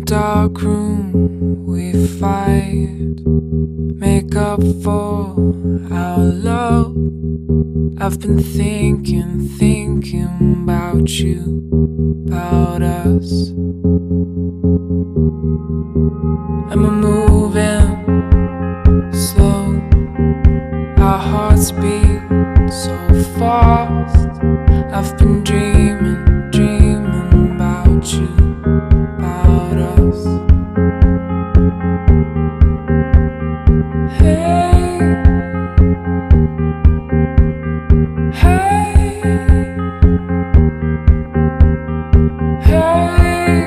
dark room we fight, make up for our love. I've been thinking about you, about us. And we're moving slow, our hearts beat so fast. I've been dreaming about you, about us. Hey, hey, hey,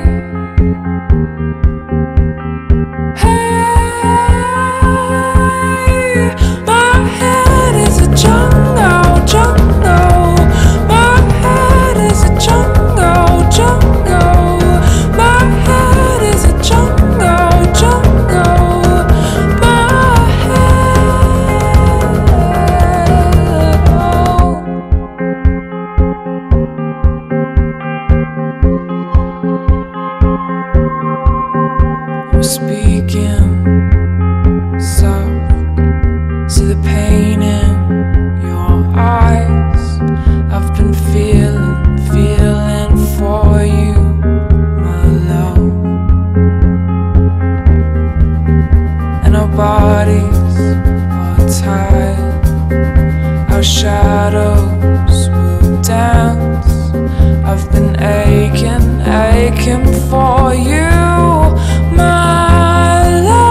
hey. My head is a jungle, jungle. My head is a jungle, jungle. My head is a jungle, jungle. My head, I'm speaking soft, see the pain in your eyes. I've been feeling for you, my love. And our bodies are tied, our shadows will dance. I've been aching for you, my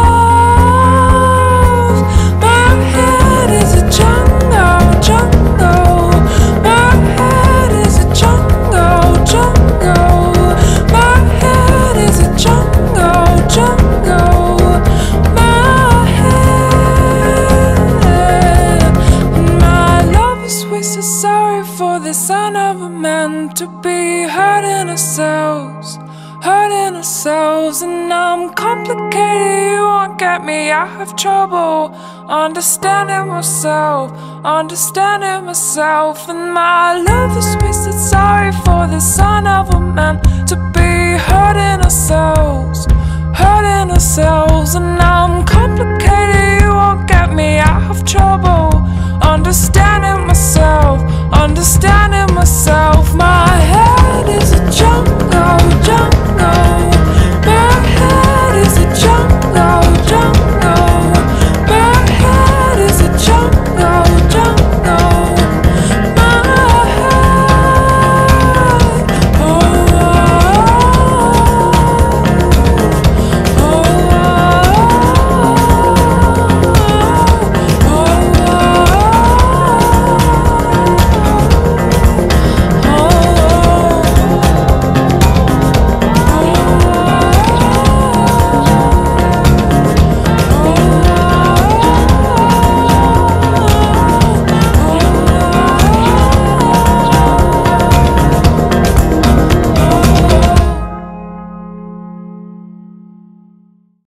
love. My head is a jungle, jungle. My head is a jungle, jungle. My head is a jungle, jungle. My head. My love is wasted, sorry for the sign of a man to be hurting ourselves, hurting ourselves. And I'm complicated, you won't get me. I have trouble understanding myself, understanding myself. And my love is wasted, sorry for the sign of a man to be hurting ourselves, hurting ourselves. And I'm complicated, you won't get me. I have trouble understanding myself, understanding